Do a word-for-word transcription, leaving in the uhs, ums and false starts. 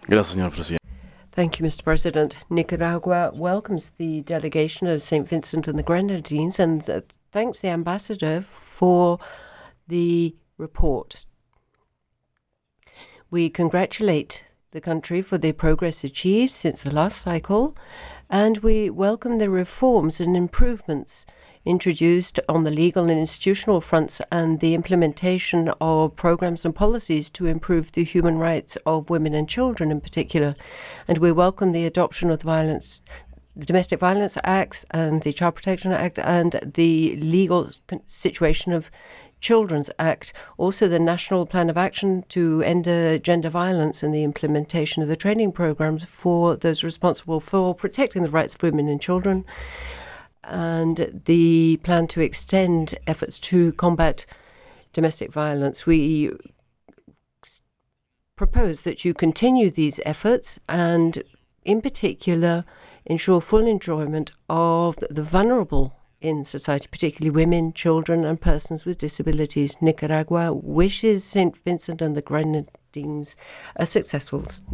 Gracias, señor presidente. Thank you, Mister President. Nicaragua welcomes the delegation of Saint Vincent and the Grenadines and uh, thanks the ambassador for the report. We congratulate the country for the progress achieved since the last cycle, and we welcome the reforms and improvements introduced on the legal and institutional fronts and the implementation of programs and policies to improve the human rights of women and children in particular. And we welcome the adoption of the violence the Domestic Violence Acts and the Child Protection Act and the Legal Situation of Children's Act, also the National Plan of Action to End Gender Violence and the implementation of the training programs for those responsible for protecting the rights of women and children, and the plan to extend efforts to combat domestic violence. We propose that you continue these efforts and, in particular, ensure full enjoyment of the vulnerable in society, particularly women, children, and persons with disabilities. Nicaragua wishes Saint Vincent and the Grenadines a successful